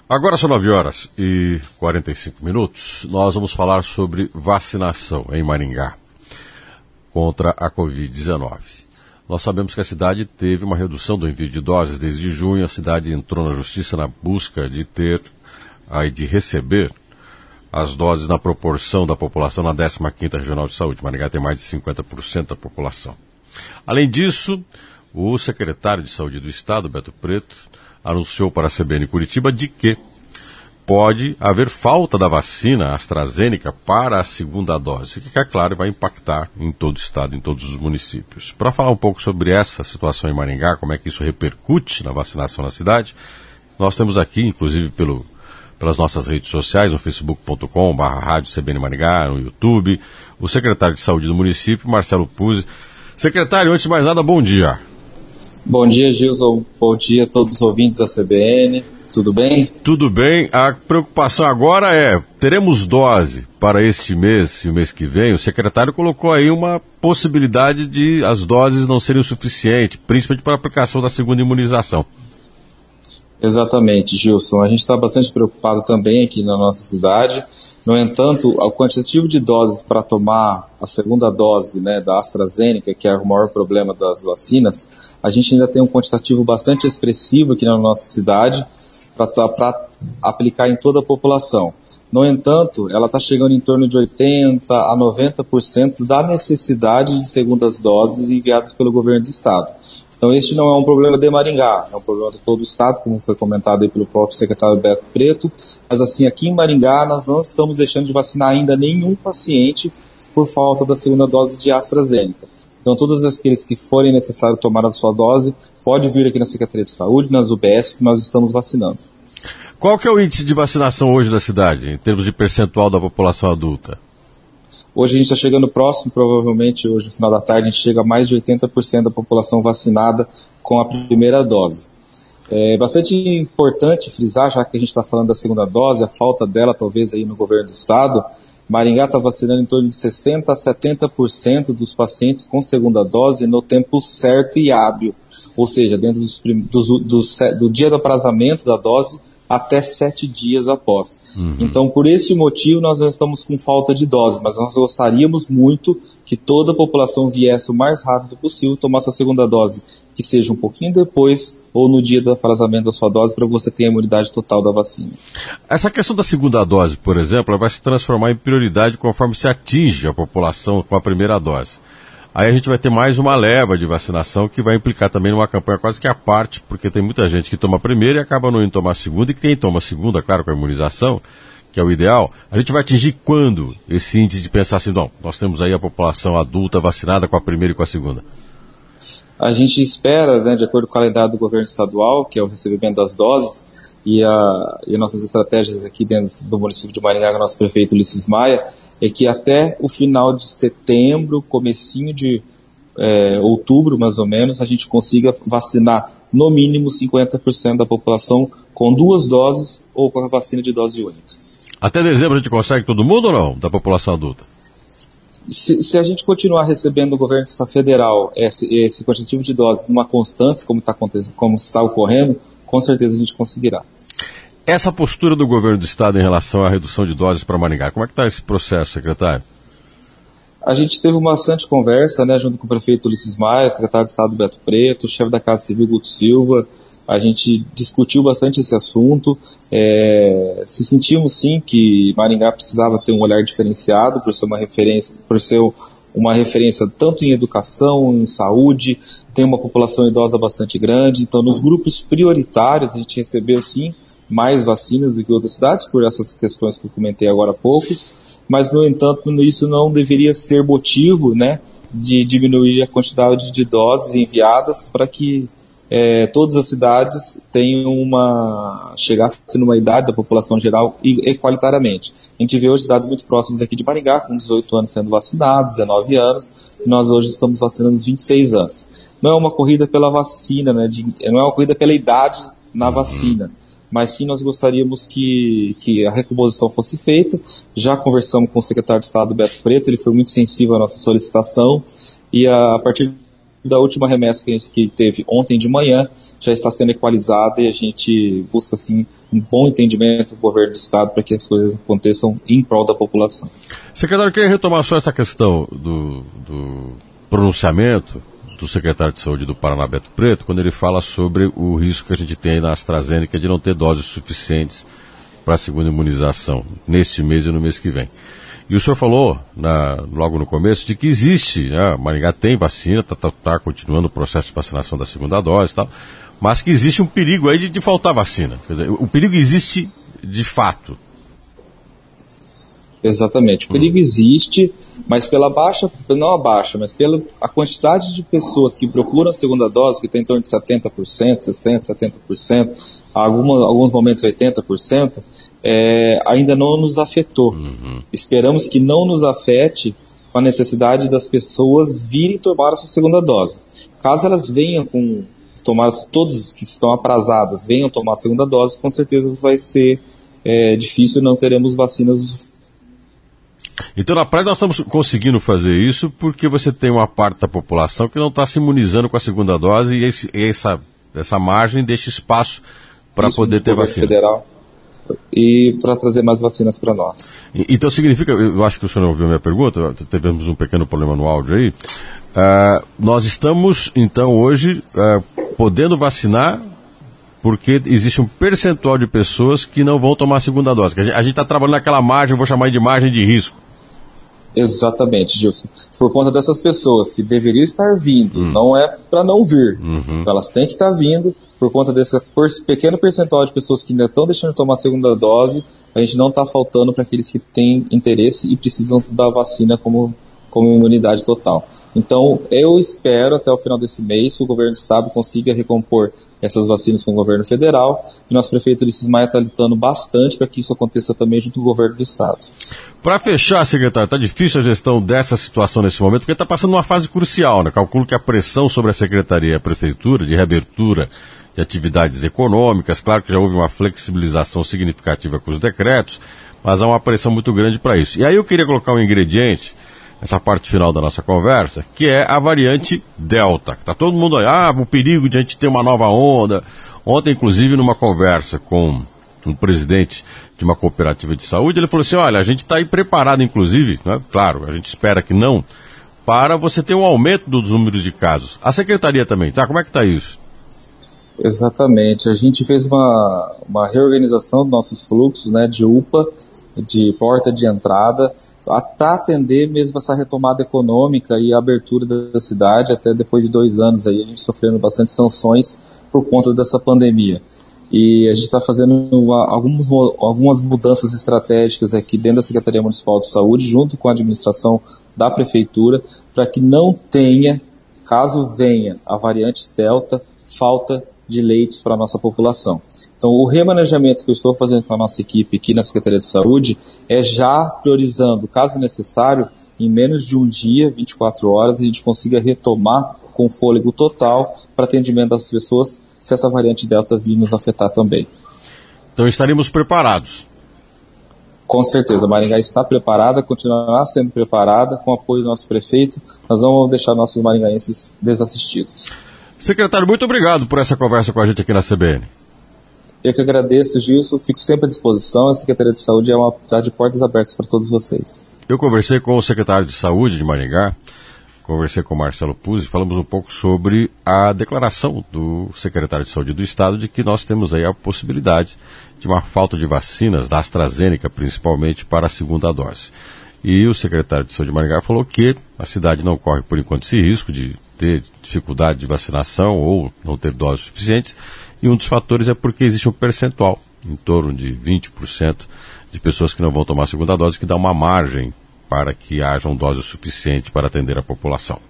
Agora são 9h45. Nós vamos falar sobre vacinação em Maringá contra a Covid-19. Nós sabemos que a cidade teve uma redução do envio de doses desde junho. A cidade entrou na justiça na busca de de receber as doses na proporção da população na 15ª Regional de Saúde. Maringá tem mais de 50% da população. Além disso, o secretário de Saúde do Estado, Beto Preto, anunciou para a CBN Curitiba de que pode haver falta da vacina AstraZeneca para a segunda dose, que, é claro, vai impactar em todo o estado, em todos os municípios. Para falar um pouco sobre essa situação em Maringá, como é que isso repercute na vacinação na cidade, nós temos aqui, inclusive pelas nossas redes sociais, no facebook.com/rádio CBN Maringá, no YouTube, o secretário de Saúde do município, Marcelo Puzzi. Secretário, antes de mais nada, bom dia. Bom dia, Gilson. Bom dia a todos os ouvintes da CBN. Tudo bem? Tudo bem. A preocupação agora é, teremos dose para este mês e o mês que vem? O secretário colocou aí uma possibilidade de as doses não serem o suficiente, principalmente para a aplicação da segunda imunização. Exatamente, Gilson. A gente está bastante preocupado também aqui na nossa cidade. No entanto, o quantitativo de doses para tomar a segunda dose, né, da AstraZeneca, que é o maior problema das vacinas, a gente ainda tem um quantitativo bastante expressivo aqui na nossa cidade para aplicar em toda a população. No entanto, ela está chegando em torno de 80% a 90% da necessidade de segundas doses enviadas pelo governo do estado. Então, este não é um problema de Maringá, é um problema de todo o estado, como foi comentado aí pelo próprio secretário Beto Preto, mas assim, aqui em Maringá nós não estamos deixando de vacinar ainda nenhum paciente por falta da segunda dose de AstraZeneca. Então, todos aqueles que forem necessário tomar a sua dose, pode vir aqui na Secretaria de Saúde, nas UBS, que nós estamos vacinando. Qual que é o índice de vacinação hoje da cidade, em termos de percentual da população adulta? Hoje a gente está chegando próximo, provavelmente hoje no final da tarde a gente chega a mais de 80% da população vacinada com a primeira dose. É bastante importante frisar, já que a gente está falando da segunda dose, a falta dela talvez aí no governo do estado. Maringá está vacinando em torno de 60% a 70% dos pacientes com segunda dose no tempo certo e hábil, ou seja, dentro do dia do aprazamento da dose até 7 dias após. Então, por esse motivo, nós não estamos com falta de dose, mas nós gostaríamos muito que toda a população viesse o mais rápido possível tomar sua segunda dose, que seja um pouquinho depois ou no dia do aprazamento da sua dose, para você ter a imunidade total da vacina. Essa questão da segunda dose, por exemplo, ela vai se transformar em prioridade conforme se atinge a população com a primeira dose. Aí a gente vai ter mais uma leva de vacinação que vai implicar também numa campanha quase que à parte, porque tem muita gente que toma a primeira e acaba não indo tomar a segunda, e quem toma a segunda, claro, com a imunização, que é o ideal, a gente vai atingir quando esse índice de pensar assim, não, nós temos aí a população adulta vacinada com a primeira e com a segunda? A gente espera, né, de acordo com o calendário do governo estadual, que é o recebimento das doses, e nossas estratégias aqui dentro do município de Maringá, com o nosso prefeito Ulisses Maia, é que até o final de setembro, comecinho de outubro, mais ou menos, a gente consiga vacinar no mínimo 50% da população com 2 doses ou com a vacina de dose única. Até dezembro a gente consegue todo mundo ou não, da população adulta? Se a gente continuar recebendo do governo do Estado Federal esse quantitativo de doses numa constância, como está ocorrendo, com certeza a gente conseguirá. Essa postura do governo do estado em relação à redução de doses para Maringá, como é que está esse processo, secretário? A gente teve uma bastante conversa, né, junto com o prefeito Ulisses Maia, o secretário de Estado Beto Preto, o chefe da Casa Civil Guto Silva. A gente discutiu bastante esse assunto. Se sentimos sim que Maringá precisava ter um olhar diferenciado por ser uma referência tanto em educação, em saúde, tem uma população idosa bastante grande. Então, nos grupos prioritários, a gente recebeu sim mais vacinas do que outras cidades, por essas questões que eu comentei agora há pouco, mas, no entanto, isso não deveria ser motivo, né, de diminuir a quantidade de doses enviadas para que todas as cidades chegassem numa idade da população geral equalitariamente. A gente vê hoje cidades muito próximas aqui de Maringá, com 18 anos sendo vacinados, 19 anos, e nós hoje estamos vacinando os 26 anos. Não é uma corrida pela vacina, né, não é uma corrida pela idade na vacina, mas sim nós gostaríamos que a recomposição fosse feita. Já conversamos com o secretário de Estado, Beto Preto, ele foi muito sensível à nossa solicitação, e a partir da última remessa que teve ontem de manhã, já está sendo equalizada e a gente busca, assim, um bom entendimento do governo do Estado para que as coisas aconteçam em prol da população. Secretário, eu queria retomar só essa questão do pronunciamento do secretário de Saúde do Paraná, Beto Preto, quando ele fala sobre o risco que a gente tem aí na AstraZeneca de não ter doses suficientes para a segunda imunização, neste mês e no mês que vem. E o senhor falou, logo no começo, de que existe, Maringá tem vacina, está continuando o processo de vacinação da segunda dose e tal, mas que existe um perigo aí de faltar vacina. Quer dizer, o perigo existe de fato. Exatamente. O perigo existe, mas mas pela a quantidade de pessoas que procuram a segunda dose, que tem em torno de 70%, 60%, 70%, alguns momentos 80%, ainda não nos afetou. Esperamos que não nos afete com a necessidade das pessoas virem tomar a sua segunda dose. Caso elas venham todas que estão atrasadas venham tomar a segunda dose, com certeza vai ser difícil, não teremos vacinas. Então, na prática, nós estamos conseguindo fazer isso porque você tem uma parte da população que não está se imunizando com a segunda dose e essa margem deixa espaço para poder ter vacina. Federal e para trazer mais vacinas para nós. Então significa, eu acho que o senhor não ouviu a minha pergunta, tivemos um pequeno problema no áudio aí, nós estamos então hoje podendo vacinar porque existe um percentual de pessoas que não vão tomar a segunda dose. A gente está trabalhando naquela margem, eu vou chamar de margem de risco. Exatamente, Gilson. Por conta dessas pessoas que deveriam estar vindo, não é para não vir. Elas têm que estar vindo. Por conta desse pequeno percentual de pessoas que ainda estão deixando de tomar a segunda dose, a gente não está faltando para aqueles que têm interesse e precisam da vacina como imunidade total. Então, eu espero até o final desse mês que o governo do Estado consiga recompor essas vacinas com o governo federal, e nosso prefeito Ulisses Maia está lutando bastante para que isso aconteça também junto com o governo do Estado. Para fechar, secretário, está difícil a gestão dessa situação nesse momento, porque está passando uma fase crucial, né? Calculo que a pressão sobre a Secretaria e a Prefeitura de reabertura de atividades econômicas, claro que já houve uma flexibilização significativa com os decretos, mas há uma pressão muito grande para isso. E aí eu queria colocar um ingrediente, essa parte final da nossa conversa, que é a variante Delta. Está todo mundo aí, o perigo de a gente ter uma nova onda. Ontem, inclusive, numa conversa com um presidente de uma cooperativa de saúde, ele falou assim, olha, a gente está aí preparado, inclusive, né, claro, a gente espera que não, para você ter um aumento dos números de casos. A Secretaria também, tá? Como é que está isso? Exatamente. A gente fez uma reorganização dos nossos fluxos, né, de UPA, de porta de entrada, para atender mesmo essa retomada econômica e a abertura da cidade, até depois de 2 anos aí, a gente sofrendo bastante sanções por conta dessa pandemia. E a gente está fazendo algumas mudanças estratégicas aqui dentro da Secretaria Municipal de Saúde, junto com a administração da Prefeitura, para que não tenha, caso venha a variante Delta, falta de leitos para a nossa população. Então, o remanejamento que eu estou fazendo com a nossa equipe aqui na Secretaria de Saúde é já priorizando, caso necessário, em menos de um dia, 24 horas, a gente consiga retomar com fôlego total para atendimento das pessoas, se essa variante Delta vir nos afetar também. Então, estaremos preparados. Com certeza, Maringá está preparada, continuará sendo preparada, com o apoio do nosso prefeito, nós não vamos deixar nossos maringaenses desassistidos. Secretário, muito obrigado por essa conversa com a gente aqui na CBN. Eu que agradeço, Gilson, fico sempre à disposição. A Secretaria de Saúde está de portas abertas para todos vocês. Eu conversei com o secretário de Saúde de Maringá, conversei com o Marcelo Puzzi, falamos um pouco sobre a declaração do secretário de Saúde do Estado de que nós temos aí a possibilidade de uma falta de vacinas, da AstraZeneca principalmente, para a segunda dose. E o secretário de Saúde de Maringá falou que a cidade não corre por enquanto esse risco de ter dificuldade de vacinação ou não ter doses suficientes, e um dos fatores é porque existe um percentual, em torno de 20% de pessoas que não vão tomar a segunda dose, que dá uma margem para que hajam doses suficientes para atender a população.